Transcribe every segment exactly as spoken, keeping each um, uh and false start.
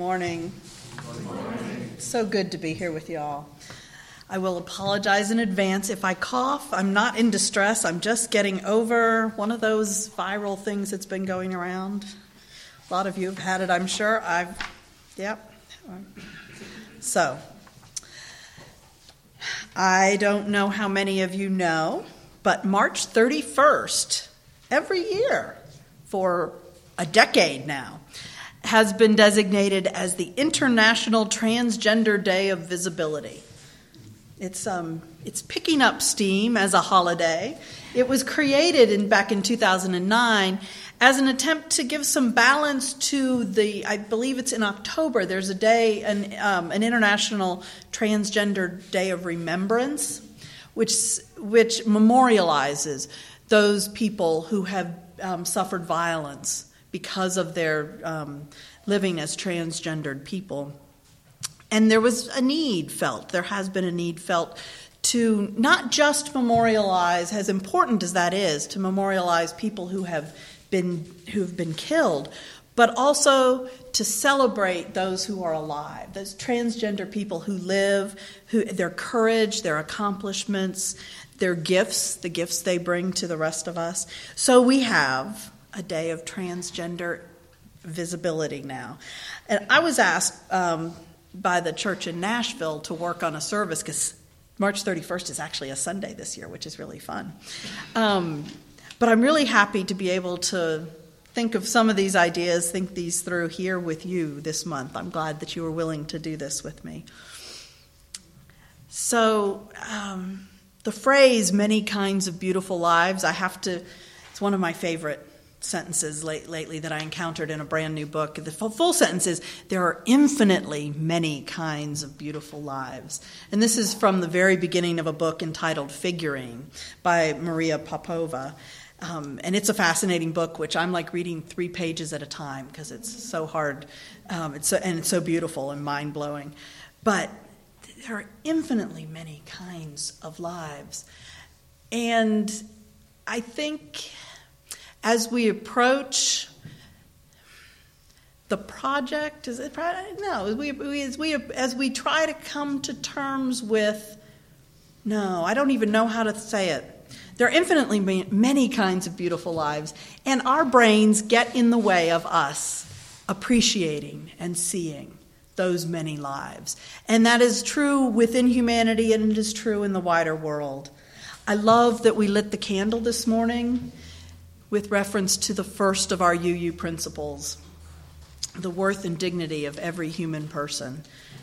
morning. Good morning. So good to be here with y'all. I will apologize in advance if I cough. I'm not in distress. I'm just getting over one of those viral things that's been going around. A lot of you have had it, I'm sure. I've, yep. So, I don't know how many of you know, but March thirty-first, every year for a decade now, has been designated as the International Transgender Day of Visibility. It's um it's picking up steam as a holiday. It was created in back in two thousand nine as an attempt to give some balance to the, I believe it's in October, there's a day, an um, an International Transgender Day of Remembrance, which which memorializes those people who have um, suffered violence because of their um, living as transgendered people. And there was a need felt, there has been a need felt to not just memorialize, as important as that is, to memorialize people who have been who have been killed, but also to celebrate those who are alive, those transgender people who live, who their courage, their accomplishments, their gifts, the gifts they bring to the rest of us. So we have a day of transgender visibility now. And I was asked um, by the church in Nashville to work on a service, because March thirty-first is actually a Sunday this year, which is really fun. Um, but I'm really happy to be able to think of some of these ideas, think these through here with you this month. I'm glad that you were willing to do this with me. So um, the phrase, many kinds of beautiful lives, I have to, it's one of my favorite sentences late, lately that I encountered in a brand new book. The full, full sentence is, there are infinitely many kinds of beautiful lives. And this is from the very beginning of a book entitled Figuring by Maria Popova. Um, and it's a fascinating book, which I'm like reading three pages at a time because it's so hard um, it's so, and it's so beautiful and mind-blowing. But there are infinitely many kinds of lives. And I think as we approach the project, is it no? As we, we as we as we try to come to terms with, no, I don't even know how to say it. There are infinitely many kinds of beautiful lives, and our brains get in the way of us appreciating and seeing those many lives. And that is true within humanity, and it is true in the wider world. I love that we lit the candle this morning with reference to the first of our U U principles, the worth and dignity of every human person.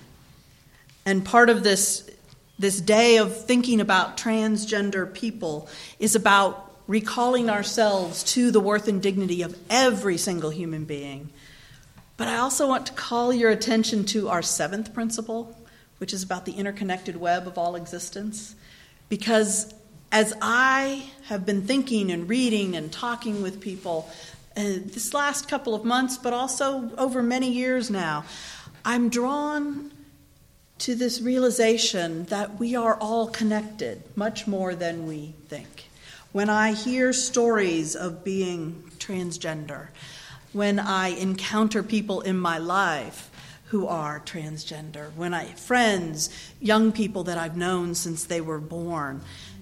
And part of this, this day of thinking about transgender people is about recalling ourselves to the worth and dignity of every single human being. But I also want to call your attention to our seventh principle, which is about the interconnected web of all existence. Because as I have been thinking and reading and talking with people uh, this last couple of months, but also over many years now, I'm drawn to this realization that we are all connected, much more than we think. When I hear stories of being transgender, when I encounter people in my life who are transgender, when I friends, young people that I've known since they were born,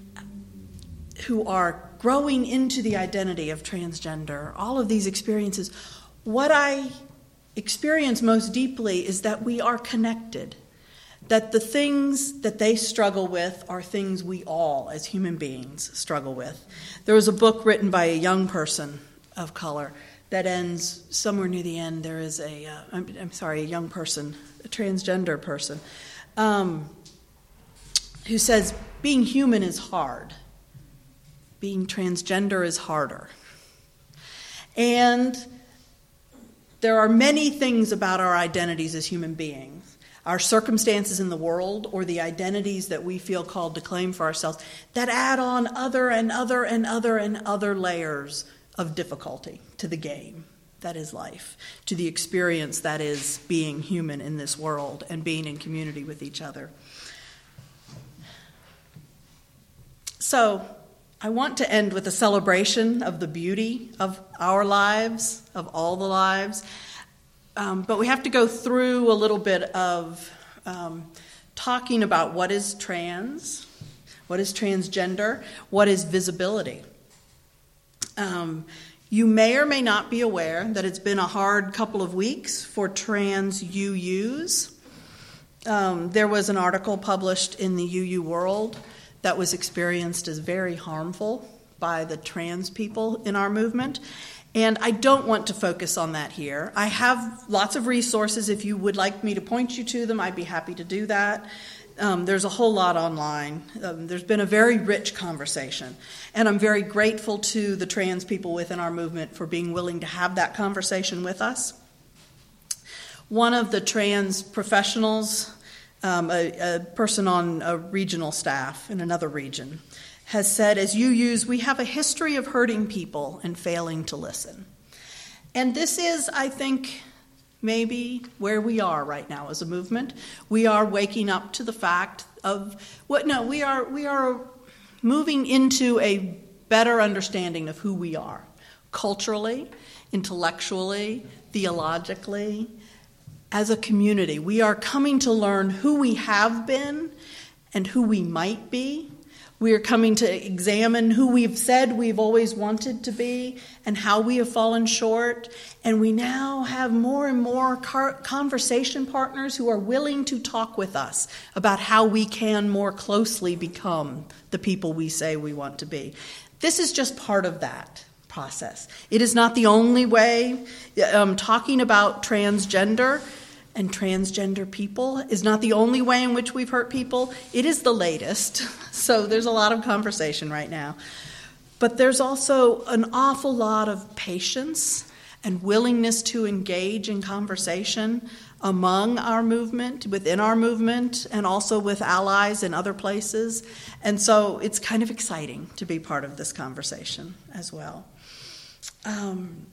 who are growing into the identity of transgender, all of these experiences, what I experience most deeply is that we are connected, that the things that they struggle with are things we all, as human beings, struggle with. There was a book written by a young person of color that ends somewhere near the end. There is a, uh, I'm, I'm sorry, a young person, a transgender person, um, who says, being human is hard. Being transgender is harder. And there are many things about our identities as human beings, our circumstances in the world, or the identities that we feel called to claim for ourselves, that add on other and other and other and other layers of difficulty to the game that is life, to the experience that is being human in this world and being in community with each other. So, I want to end with a celebration of the beauty of our lives, of all the lives, um, but we have to go through a little bit of um, talking about what is trans, what is transgender, what is visibility. Um, you may or may not be aware that it's been a hard couple of weeks for trans U Us. Um, there was an article published in the U U World that was experienced as very harmful by the trans people in our movement. And I don't want to focus on that here. I have lots of resources. If you would like me to point you to them, I'd be happy to do that. Um, there's a whole lot online. Um, there's been a very rich conversation. And I'm very grateful to the trans people within our movement for being willing to have that conversation with us. One of the trans professionals, um, a, a person on a regional staff in another region, has said, as U Us, we have a history of hurting people and failing to listen. And this is, I think, maybe where we are right now as a movement. We are waking up to the fact of what, no, we are, we are moving into a better understanding of who we are, culturally, intellectually, theologically, as a community. We are coming to learn who we have been and who we might be. We are coming to examine who we've said we've always wanted to be and how we have fallen short. And we now have more and more car- conversation partners who are willing to talk with us about how we can more closely become the people we say we want to be. This is just part of that process. It is not the only way. Um, talking about transgender and transgender people is not the only way in which we've hurt people. It is the latest, so there's a lot of conversation right now. But there's also an awful lot of patience and willingness to engage in conversation among our movement, within our movement, and also with allies in other places. And so it's kind of exciting to be part of this conversation as well. Um,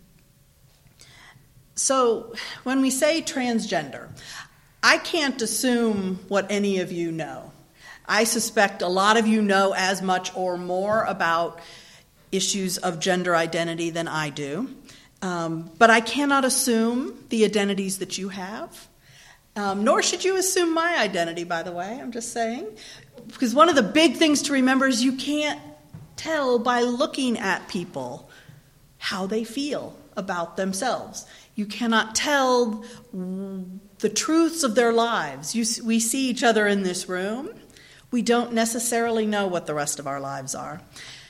So when we say transgender, I can't assume what any of you know. I suspect a lot of you know as much or more about issues of gender identity than I do. Um, but I cannot assume the identities that you have. Um, nor should you assume my identity, by the way, I'm just saying. Because one of the big things to remember is you can't tell by looking at people how they feel about themselves. You cannot tell the truths of their lives. You, we see each other in this room. We don't necessarily know what the rest of our lives are.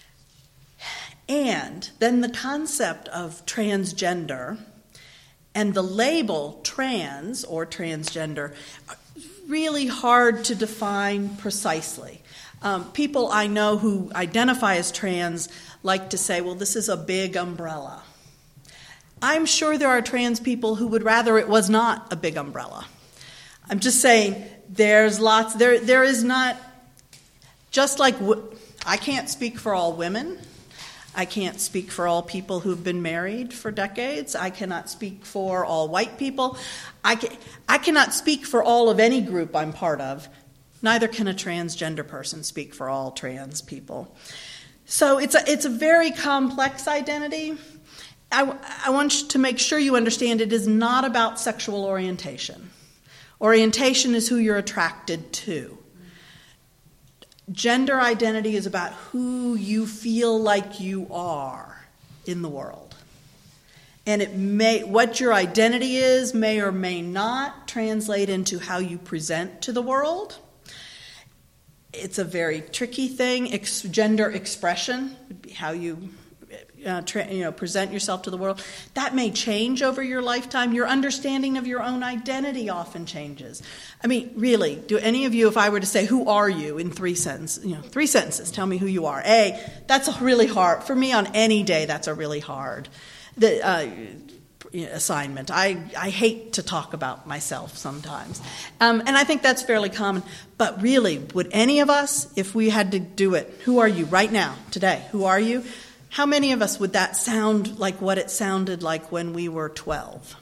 And then the concept of transgender and the label trans or transgender are really hard to define precisely. Um, people I know who identify as trans like to say, well, this is a big umbrella. I'm sure there are trans people who would rather it was not a big umbrella. I'm just saying there's lots, there there is not, just like, I can't speak for all women. I can't speak for all people who've been married for decades. I cannot speak for all white people. I, can, I cannot speak for all of any group I'm part of. Neither can a transgender person speak for all trans people. So it's a, it's a very complex identity. I, I want to make sure you understand it is not about sexual orientation. Orientation is who you're attracted to. Gender identity is about who you feel like you are in the world. And it may, what your identity is may or may not translate into how you present to the world. It's a very tricky thing. Ex- gender expression would be how you Uh, tra- you know, present yourself to the world. That may change over your lifetime. Your understanding of your own identity often changes. I mean, really, do any of you, if I were to say, who are you in three sentences, you know, three sentences, tell me who you are. A, that's a really hard, for me on any day, that's a really hard the, uh, assignment. I, I hate to talk about myself sometimes. Um, and I think that's fairly common. But really, would any of us, if we had to do it, who are you right now, today? Who are you? How many of us would that sound like what it sounded like when we were twelve?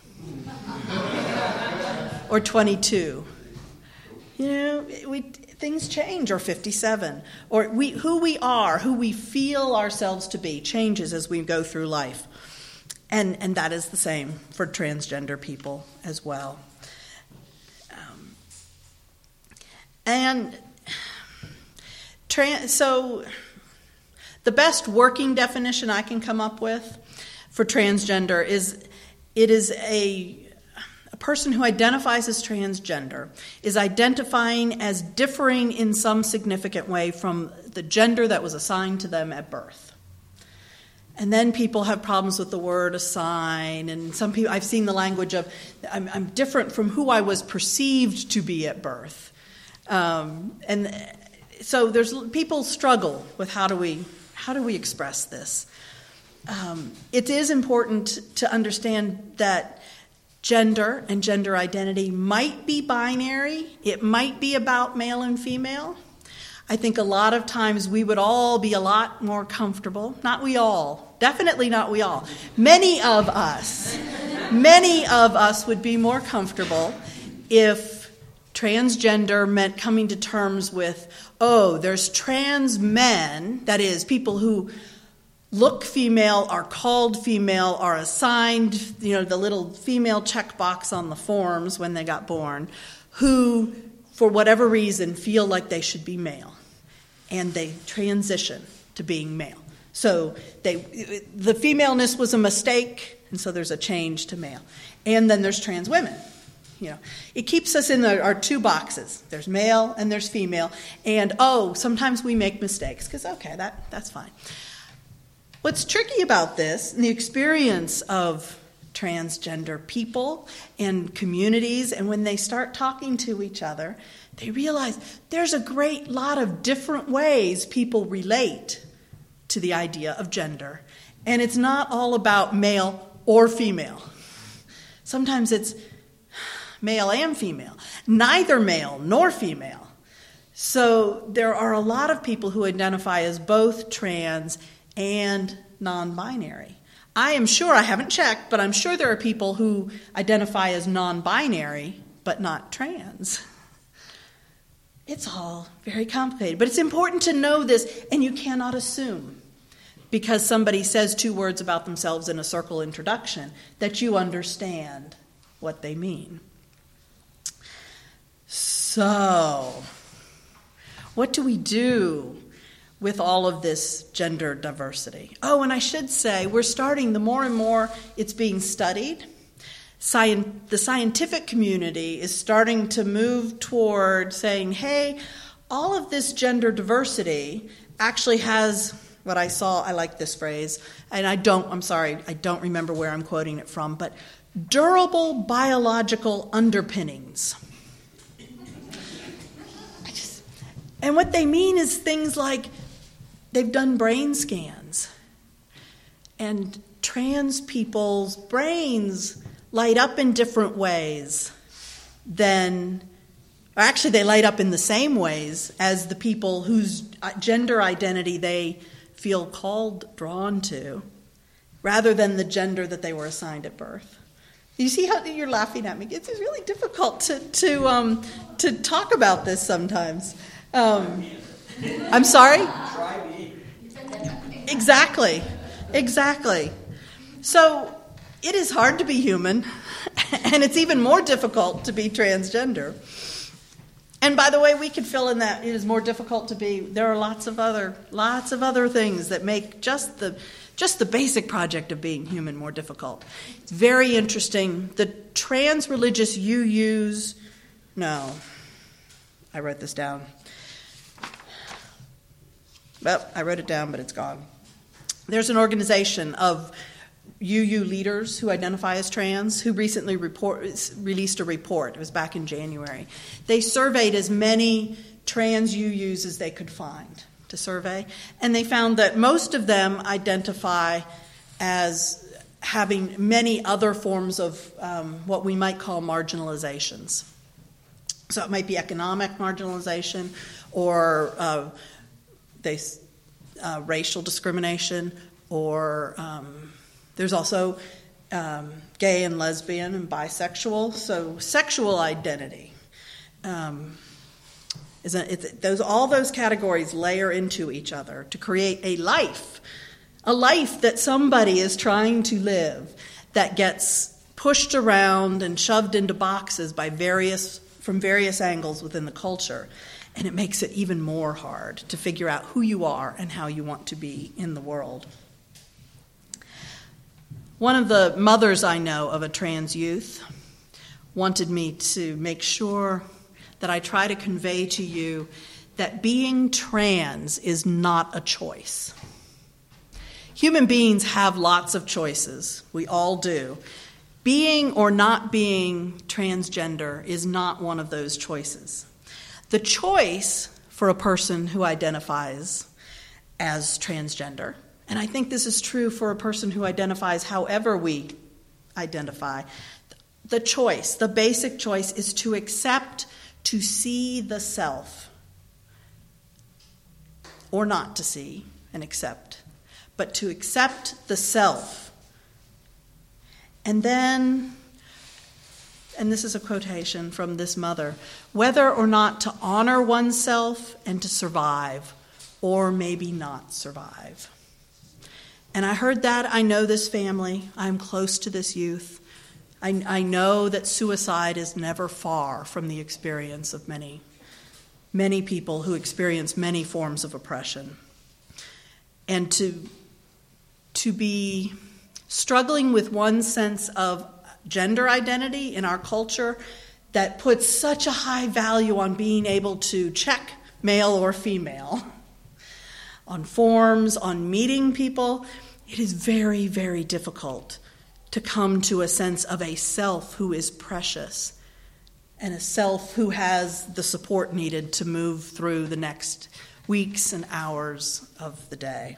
Or twenty-two? You know, we, things change, or fifty-seven. Or we, who we are, who we feel ourselves to be, changes as we go through life. and, and that is the same for transgender people as well. Um, and trans, so the best working definition I can come up with for transgender is it is a A person who identifies as transgender is identifying as differing in some significant way from the gender that was assigned to them at birth. And then people have problems with the word assign, and some people, I've seen the language of, I'm, I'm different from who I was perceived to be at birth. Um, and so there's people struggle with how do we, how do we express this? Um, it is important to understand that gender and gender identity might be binary. It might be about male and female. I think a lot of times we would all be a lot more comfortable. Not we all. Definitely not we all. Many of us, many of us would be more comfortable if transgender meant coming to terms with, oh, there's trans men, that is, people who look female, are called female, are assigned, you know, the little female checkbox on the forms when they got born, who, for whatever reason, feel like they should be male, and they transition to being male. So they, the femaleness was a mistake, and so there's a change to male. And then there's trans women. You know, it keeps us in the, our two boxes. There's male and there's female, and oh, sometimes we make mistakes because okay, that that's fine. What's tricky about this, and the experience of transgender people and communities, and when they start talking to each other, they realize there's a great lot of different ways people relate to the idea of gender. And it's not all about male or female. Sometimes it's male and female, neither male nor female. So there are a lot of people who identify as both trans and non-binary. I am sure, I haven't checked, but I'm sure there are people who identify as non-binary but not trans. It's all very complicated, but it's important to know this, and you cannot assume because somebody says two words about themselves in a circle introduction that you understand what they mean. So, what do we do with all of this gender diversity? Oh, and I should say, we're starting, the more and more it's being studied, Sci- the scientific community is starting to move toward saying, hey, all of this gender diversity actually has what I saw, I like this phrase, and I don't, I'm sorry, I don't remember where I'm quoting it from, but durable biological underpinnings. I just, and what they mean is things like they've done brain scans, and trans people's brains light up in different ways than, or actually they light up in the same ways as the people whose gender identity they feel called, drawn to, rather than the gender that they were assigned at birth. You see how you're laughing at me? It's really difficult to to um, to talk about this sometimes. Um, I'm sorry? Exactly. Exactly. So it is hard to be human, and it's even more difficult to be transgender. And by the way, we could fill in that it is more difficult to be. There are lots of other lots of other things that make just the just the basic project of being human more difficult. It's very interesting. The trans religious U Us, no, I wrote this down. Well, I wrote it down, but it's gone. There's an organization of U U leaders who identify as trans who recently report, released a report. It was back in January. They surveyed as many trans U Us as they could find to survey, and they found that most of them identify as having many other forms of um, what we might call marginalizations. So it might be economic marginalization or uh, they, uh, racial discrimination, or um, there's also um, gay and lesbian and bisexual. So sexual identity um, is a, it's, those all those categories layer into each other to create a life a life that somebody is trying to live that gets pushed around and shoved into boxes by various from various angles within the culture. And it makes it even more hard to figure out who you are and how you want to be in the world. One of the mothers I know of a trans youth wanted me to make sure that I try to convey to you that being trans is not a choice. Human beings have lots of choices. We all do. Being or not being transgender is not one of those choices. The choice for a person who identifies as transgender, and I think this is true for a person who identifies however we identify, the choice, the basic choice is to accept, to see the self, or not to see and accept, but to accept the self. And then, and this is a quotation from this mother, whether or not to honor oneself and to survive, or maybe not survive. And I heard that. I know this family. I'm close to this youth. I, I know that suicide is never far from the experience of many, many people who experience many forms of oppression. And to, to be struggling with one sense of gender identity in our culture that puts such a high value on being able to check male or female on forms, on meeting people, it is very, very difficult to come to a sense of a self who is precious and a self who has the support needed to move through the next weeks and hours of the day.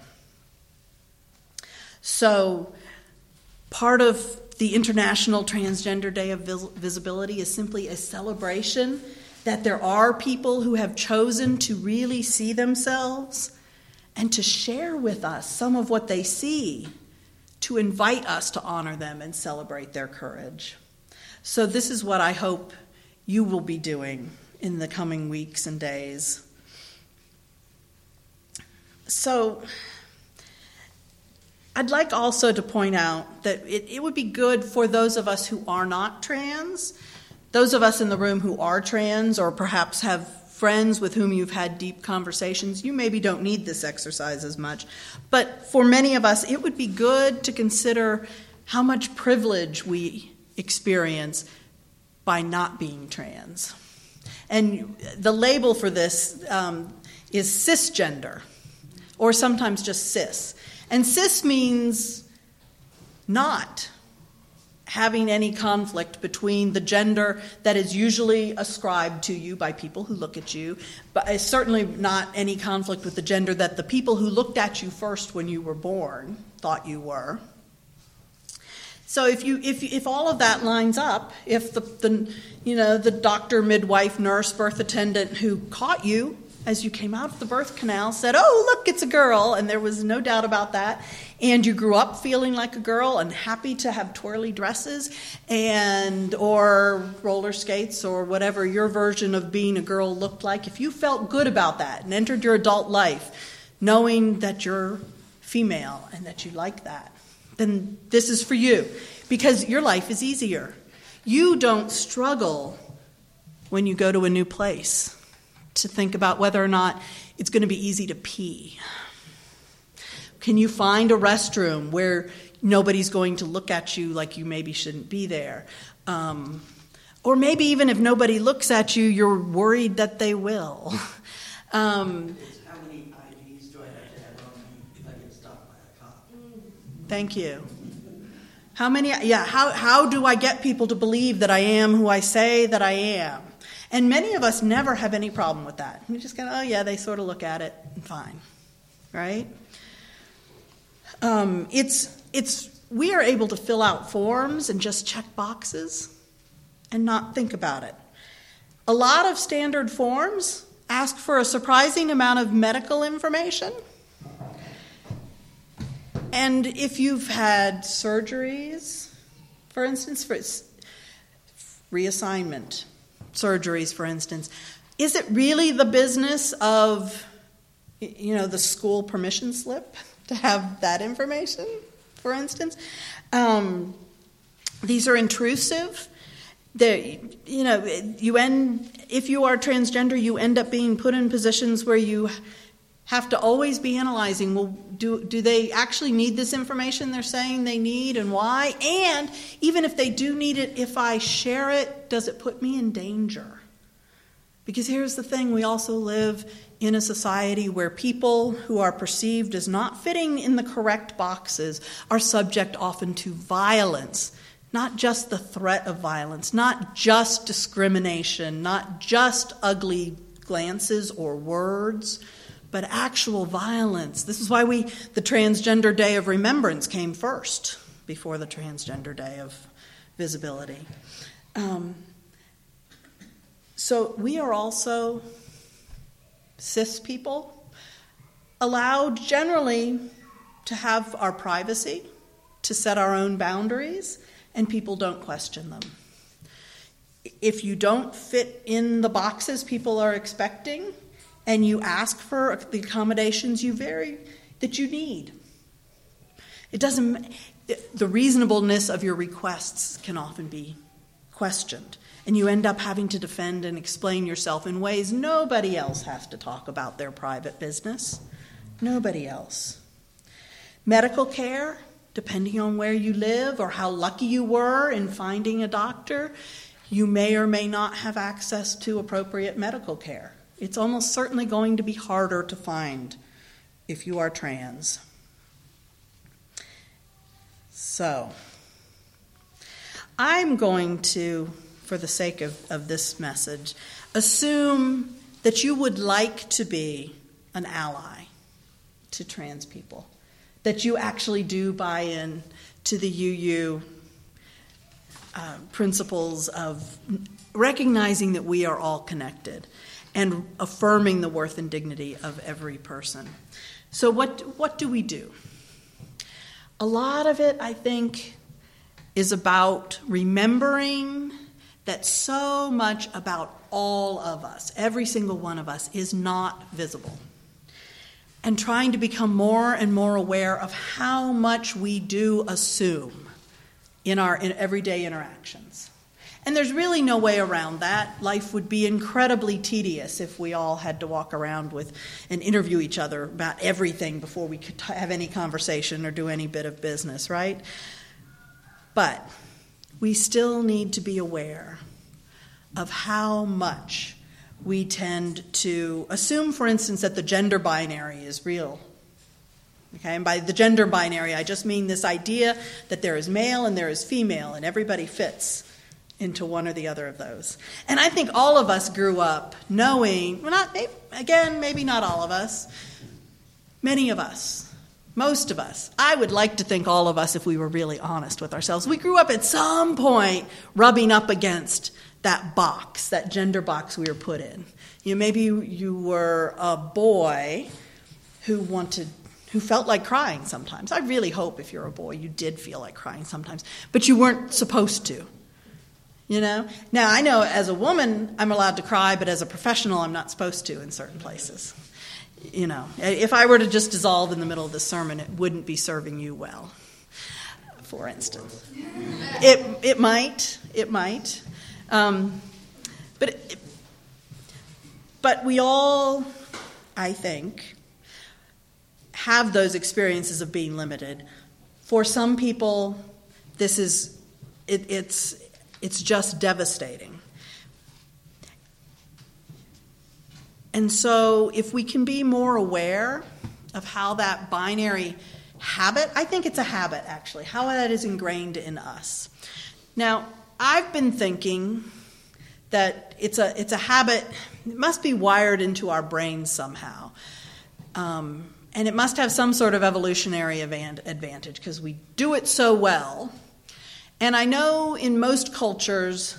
So part of the International Transgender Day of Vis- Visibility is simply a celebration that there are people who have chosen to really see themselves and to share with us some of what they see, to invite us to honor them and celebrate their courage. So this is what I hope you will be doing in the coming weeks and days. So I'd like also to point out that it, it would be good for those of us who are not trans, those of us in the room who are trans or perhaps have friends with whom you've had deep conversations, you maybe don't need this exercise as much. But for many of us, it would be good to consider how much privilege we experience by not being trans. And the label for this um, is cisgender, or sometimes just cis. And cis means not having any conflict between the gender that is usually ascribed to you by people who look at you, but it's certainly not any conflict with the gender that the people who looked at you first when you were born thought you were. So if you if if all of that lines up, if the, the you know the doctor, midwife, nurse, birth attendant who caught you as you came out of the birth canal said, "Oh, look, it's a girl," and there was no doubt about that, and you grew up feeling like a girl and happy to have twirly dresses and or roller skates or whatever your version of being a girl looked like, if you felt good about that and entered your adult life knowing that you're female and that you like that, then this is for you, because your life is easier. You don't struggle when you go to a new place to think about whether or not it's going to be easy to pee. Can you find a restroom where nobody's going to look at you like you maybe shouldn't be there? Um, or maybe even if nobody looks at you, you're worried that they will. Um, How many I Vs do I have to have on me if I get stopped by a cop? Thank you. How many, yeah, how, how do I get people to believe that I am who I say that I am? And many of us never have any problem with that. We just go, oh yeah, they sort of look at it and fine, right? Um, it's it's we are able to fill out forms and just check boxes and not think about it. A lot of standard forms ask for a surprising amount of medical information. And if you've had surgeries, for instance, for reassignment surgeries, for instance, is it really the business of, you know, the school permission slip to have that information, for instance. Um, these are intrusive. They're, you know, you end, if you are transgender, you end up being put in positions where you have to always be analyzing, well, do, do they actually need this information they're saying they need, and why? And even if they do need it, if I share it, does it put me in danger? Because here's the thing, we also live in a society where people who are perceived as not fitting in the correct boxes are subject often to violence. Not just the threat of violence, not just discrimination, not just ugly glances or words, but actual violence. This is why we the Transgender Day of Remembrance came first, before the Transgender Day of Visibility. Um, so we are also, cis people, allowed generally to have our privacy, to set our own boundaries, and people don't question them. If you don't fit in the boxes people are expecting, and you ask for the accommodations you very that you need, it doesn't. The reasonableness of your requests can often be questioned, and you end up having to defend and explain yourself in ways nobody else has to talk about their private business. Nobody else. Medical care, depending on where you live or how lucky you were in finding a doctor, you may or may not have access to appropriate medical care. It's almost certainly going to be harder to find if you are trans. So, I'm going to, for the sake of, of this message, assume that you would like to be an ally to trans people, that you actually do buy in to the U U uh, principles of recognizing that we are all connected and affirming the worth and dignity of every person. So what what do we do? A lot of it, I think, is about remembering that so much about all of us, every single one of us, is not visible. And trying to become more and more aware of how much we do assume in our in everyday interactions. And there's really no way around that. Life would be incredibly tedious if we all had to walk around with and interview each other about everything before we could have any conversation or do any bit of business, right? But we still need to be aware of how much we tend to assume, for instance, that the gender binary is real. Okay, and by the gender binary, I just mean this idea that there is male and there is female, and everybody fits into one or the other of those. And I think all of us grew up knowing, well, not again, maybe not all of us, many of us, most of us, I would like to think all of us, if we were really honest with ourselves, we grew up at some point rubbing up against that box, that gender box we were put in. You know, maybe you were a boy who wanted, who felt like crying sometimes. I really hope if you're a boy you did feel like crying sometimes, but you weren't supposed to. You know? Now, I know as a woman I'm allowed to cry, but as a professional I'm not supposed to in certain places. You know, if I were to just dissolve in the middle of the sermon, it wouldn't be serving you well, for instance. It it might, it might. Um, but it, but we all, I think, have those experiences of being limited. For some people, this is it, it's it's just devastating. And so if we can be more aware of how that binary habit, I think it's a habit actually, how that is ingrained in us. Now, I've been thinking that it's a it's a habit, it must be wired into our brains somehow. Um, and it must have some sort of evolutionary advantage because we do it so well. And I know in most cultures,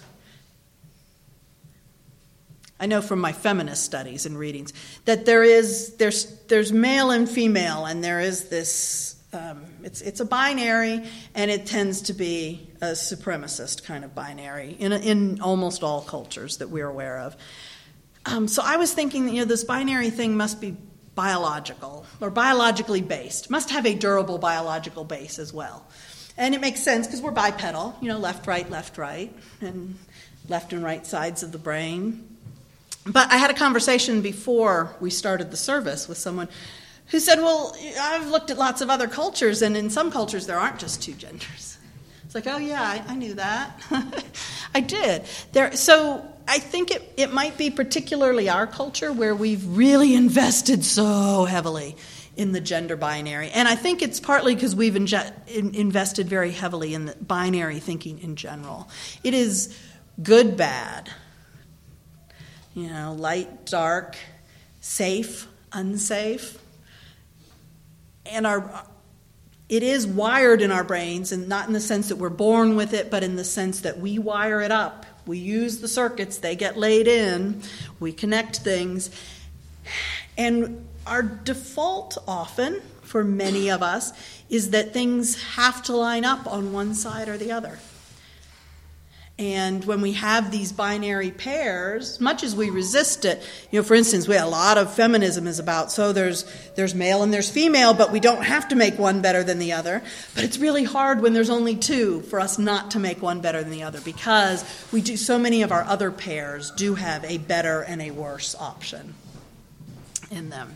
I know from my feminist studies and readings, that there is there's there's male and female, and there is this um, it's it's a binary, and it tends to be a supremacist kind of binary in in almost all cultures that we're aware of. Um, so I was thinking, you know, this binary thing must be biological or biologically based, must have a durable biological base as well. And it makes sense because we're bipedal, you know, left, right, left, right, and left and right sides of the brain. But I had a conversation before we started the service with someone who said, well, I've looked at lots of other cultures, and in some cultures there aren't just two genders. It's like, oh, yeah, I, I knew that. I did. There, so I think it, it might be particularly our culture where we've really invested so heavily in the gender binary. And I think it's partly because we've inje- in, invested very heavily in the binary thinking in general. It is good, bad, you know, light, dark, safe, unsafe. And our it is wired in our brains, and not in the sense that we're born with it, but in the sense that we wire it up. We use the circuits, they get laid in, we connect things. And our default often, for many of us, is that things have to line up on one side or the other. And when we have these binary pairs, much as we resist it, you know, for instance, we a lot of feminism is about, so there's there's male and there's female, but we don't have to make one better than the other. But it's really hard when there's only two for us not to make one better than the other, because we do so many of our other pairs do have a better and a worse option in them.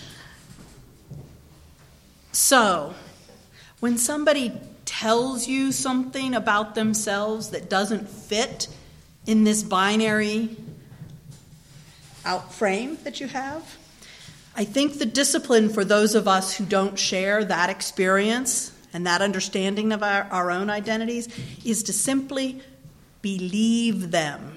So, when somebody tells you something about themselves that doesn't fit in this binary out frame that you have, I think the discipline for those of us who don't share that experience and that understanding of our, our own identities is to simply believe them.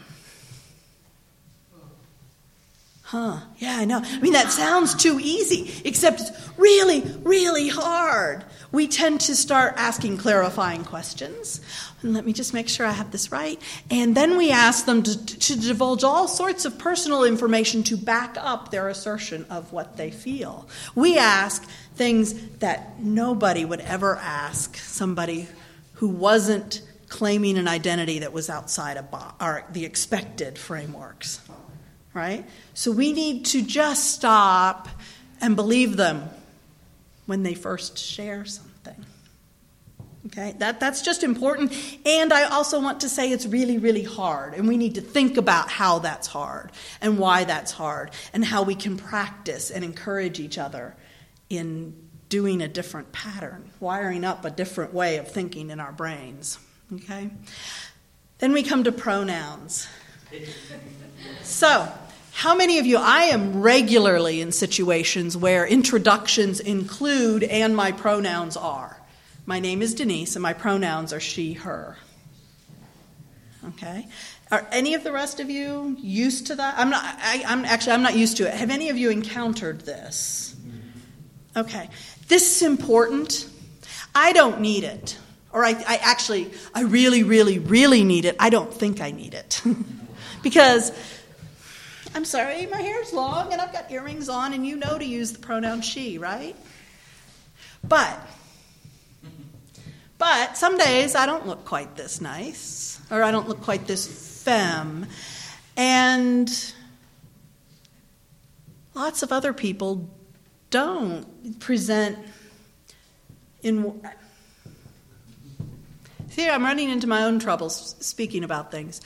Huh, yeah, I know. I mean, that sounds too easy, except it's really, really hard. We tend to start asking clarifying questions. And let me just make sure I have this right. And then we ask them to, to divulge all sorts of personal information to back up their assertion of what they feel. We ask things that nobody would ever ask somebody who wasn't claiming an identity that was outside of bo- our, the expected frameworks. Right? So we need to just stop and believe them when they first share something. Okay? That, that's just important. And I also want to say it's really, really hard. And we need to think about how that's hard and why that's hard and how we can practice and encourage each other in doing a different pattern, wiring up a different way of thinking in our brains. Okay? Then we come to pronouns. So, how many of you, I am regularly in situations where introductions include and my pronouns are. My name is Denise and my pronouns are she, her. Okay? Are any of the rest of you used to that? I'm not, I, I'm actually, I'm not used to it. Have any of you encountered this? Okay. This is important. I don't need it. Or I, I actually, I really, really, really need it. I don't think I need it. Because, I'm sorry, my hair's long and I've got earrings on and you know to use the pronoun she, right? But, but some days I don't look quite this nice, or I don't look quite this femme, and lots of other people don't present in... See, I'm running into my own troubles speaking about things.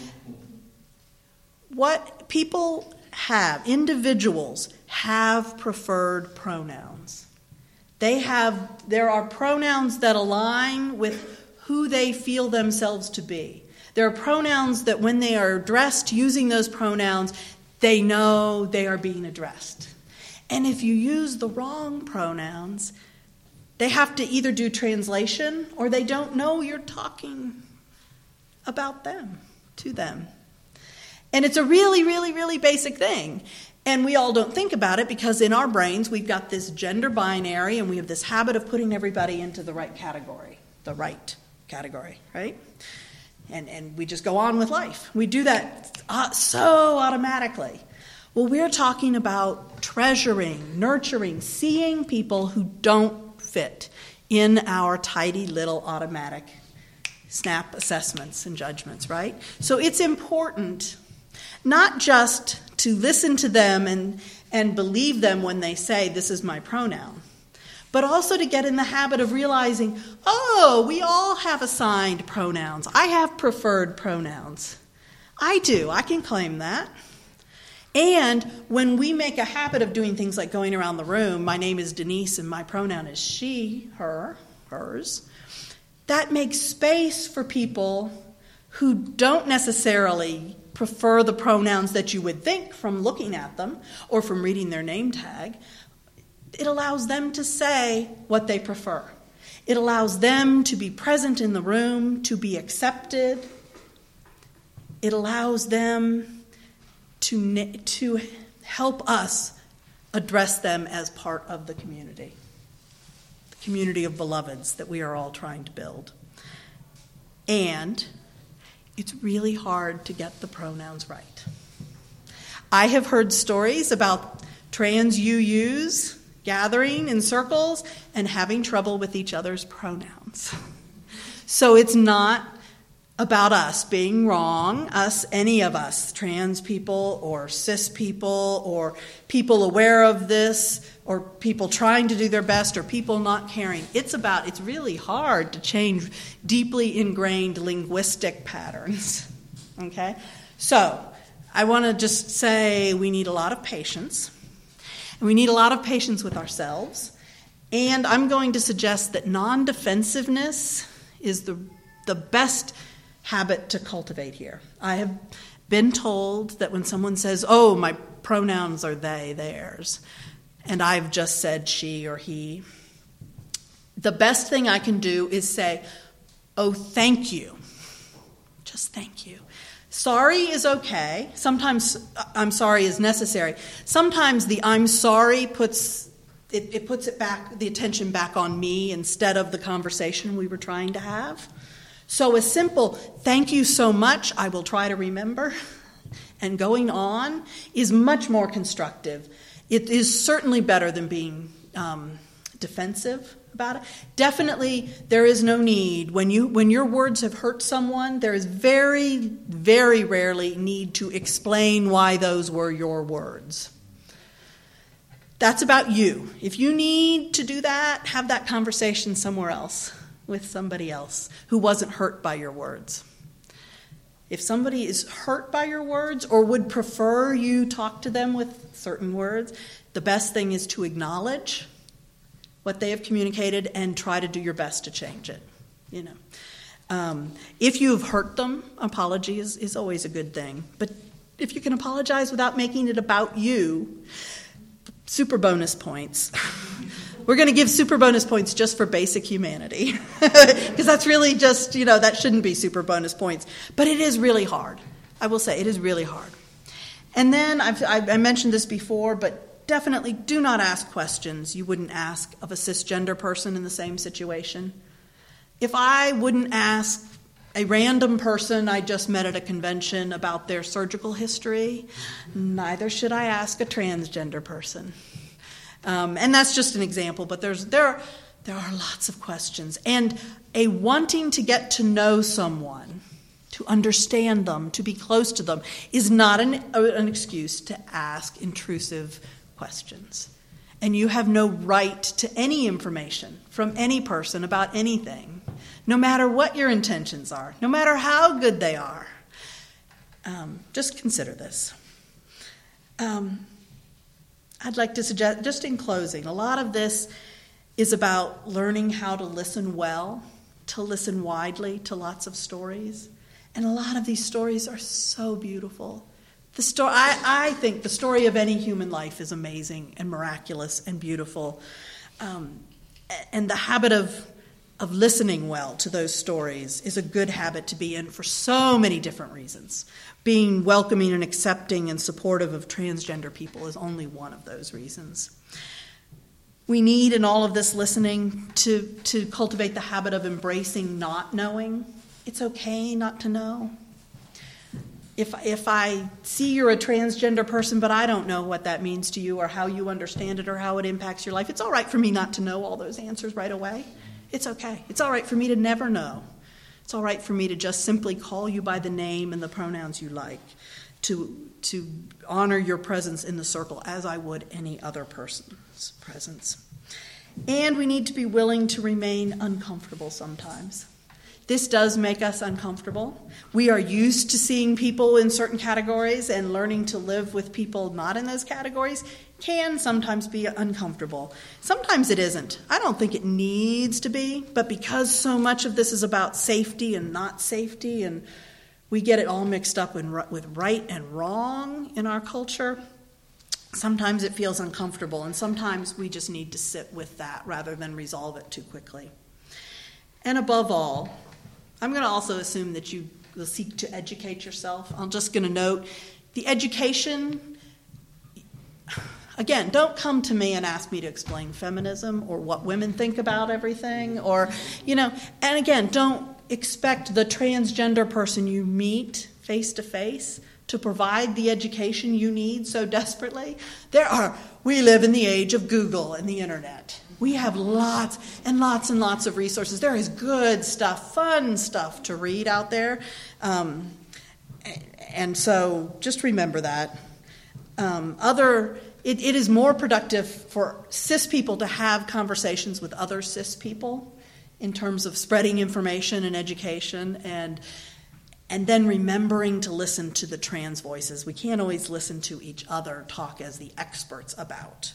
What people have, individuals have preferred pronouns. They have, there are pronouns that align with who they feel themselves to be. There are pronouns that when they are addressed using those pronouns, they know they are being addressed. And if you use the wrong pronouns, they have to either do translation or they don't know you're talking about them, to them. And it's a really, really, really basic thing. And we all don't think about it because in our brains we've got this gender binary and we have this habit of putting everybody into the right category, the right category, right? And and we just go on with life. We do that uh, so automatically. Well, we're talking about treasuring, nurturing, seeing people who don't fit in our tidy little automatic snap assessments and judgments, right? So it's important Not just to listen to them and, and believe them when they say, this is my pronoun, but also to get in the habit of realizing, oh, we all have assigned pronouns. I have preferred pronouns. I do. I can claim that. And when we make a habit of doing things like going around the room, my name is Denise and my pronoun is she, her, hers, that makes space for people who don't necessarily prefer the pronouns that you would think from looking at them or from reading their name tag. It allows them to say what they prefer. It allows them to be present in the room, to be accepted. It allows them to, to help us address them as part of the community, the community of beloveds that we are all trying to build. And it's really hard to get the pronouns right. I have heard stories about trans U Us gathering in circles and having trouble with each other's pronouns. So it's not about us being wrong, us, any of us, trans people or cis people or people aware of this or people trying to do their best or people not caring. It's about, it's really hard to change deeply ingrained linguistic patterns, okay? So I want to just say we need a lot of patience, and we need a lot of patience with ourselves, and I'm going to suggest that non-defensiveness is the the best habit to cultivate here. I have been told that when someone says, oh, my pronouns are they, theirs, and I've just said she or he, the best thing I can do is say, oh, thank you. Just thank you. Sorry is okay. Sometimes I'm sorry is necessary. Sometimes the I'm sorry puts it, it puts it back, the attention back on me instead of the conversation we were trying to have. So a simple thank you so much, I will try to remember, and going on is much more constructive. It is certainly better than being um, defensive about it. Definitely there is no need. When you when your words have hurt someone, there is very, very rarely need to explain why those were your words. That's about you. If you need to do that, have that conversation somewhere else, with somebody else who wasn't hurt by your words. If somebody is hurt by your words or would prefer you talk to them with certain words, the best thing is to acknowledge what they have communicated and try to do your best to change it. You know, um, if you've hurt them, apology is, is always a good thing. But if you can apologize without making it about you, super bonus points. We're going to give super bonus points just for basic humanity, because that's really just, you know, that shouldn't be super bonus points. But it is really hard. I will say it is really hard. And then I've, I mentioned this before, but definitely do not ask questions you wouldn't ask of a cisgender person in the same situation. If I wouldn't ask a random person I just met at a convention about their surgical history, neither should I ask a transgender person. Um, and that's just an example, but there's there are, there are lots of questions. And a wanting to get to know someone, to understand them, to be close to them, is not an, an excuse to ask intrusive questions. And you have no right to any information from any person about anything, no matter what your intentions are, no matter how good they are. Um, just consider this. Um, I'd like to suggest, just in closing, a lot of this is about learning how to listen well, to listen widely to lots of stories. And a lot of these stories are so beautiful. The story, I, I think the story of any human life is amazing and miraculous and beautiful. Um, and the habit of, of listening well to those stories is a good habit to be in for so many different reasons. Being welcoming and accepting and supportive of transgender people is only one of those reasons. We need in all of this listening to, to cultivate the habit of embracing not knowing. It's okay not to know. If, if I see you're a transgender person, but I don't know what that means to you or how you understand it or how it impacts your life, it's all right for me not to know all those answers right away. It's okay. It's all right for me to never know. It's all right for me to just simply call you by the name and the pronouns you like, to to honor your presence in the circle as I would any other person's presence. And we need to be willing to remain uncomfortable sometimes. This does make us uncomfortable. We are used to seeing people in certain categories, and learning to live with people not in those categories can sometimes be uncomfortable. Sometimes it isn't. I don't think it needs to be, but because so much of this is about safety and not safety, and we get it all mixed up in, with right and wrong in our culture, sometimes it feels uncomfortable, and sometimes we just need to sit with that rather than resolve it too quickly. And above all, I'm going to also assume that you will seek to educate yourself. I'm just going to note the education. Again, don't come to me and ask me to explain feminism or what women think about everything, or, you know, and again, don't expect the transgender person you meet face to face to provide the education you need so desperately. There are, we live in the age of Google and the internet. We have lots and lots and lots of resources. There is good stuff, fun stuff to read out there. Um, and so just remember that. Um, other, it, it is more productive for cis people to have conversations with other cis people in terms of spreading information and education, and and then remembering to listen to the trans voices. We can't always listen to each other talk as the experts about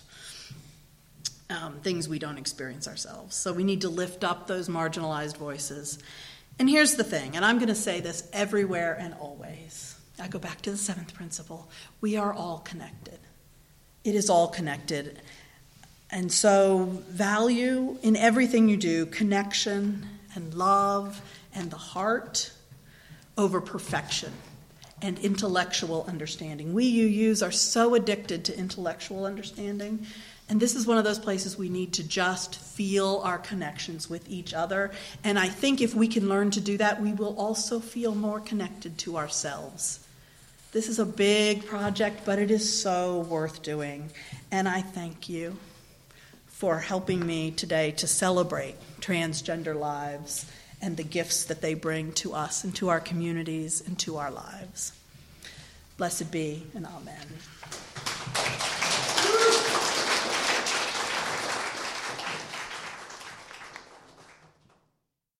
um, things we don't experience ourselves. So we need to lift up those marginalized voices. And here's the thing, and I'm going to say this everywhere and always. I go back to the seventh principle. We are all connected. It is all connected. And so value in everything you do connection and love and the heart over perfection and intellectual understanding. We U Us are so addicted to intellectual understanding, and this is one of those places we need to just feel our connections with each other. And I think if we can learn to do that, we will also feel more connected to ourselves. This is a big project, but it is so worth doing. And I thank you for helping me today to celebrate transgender lives and the gifts that they bring to us and to our communities and to our lives. Blessed be, and amen.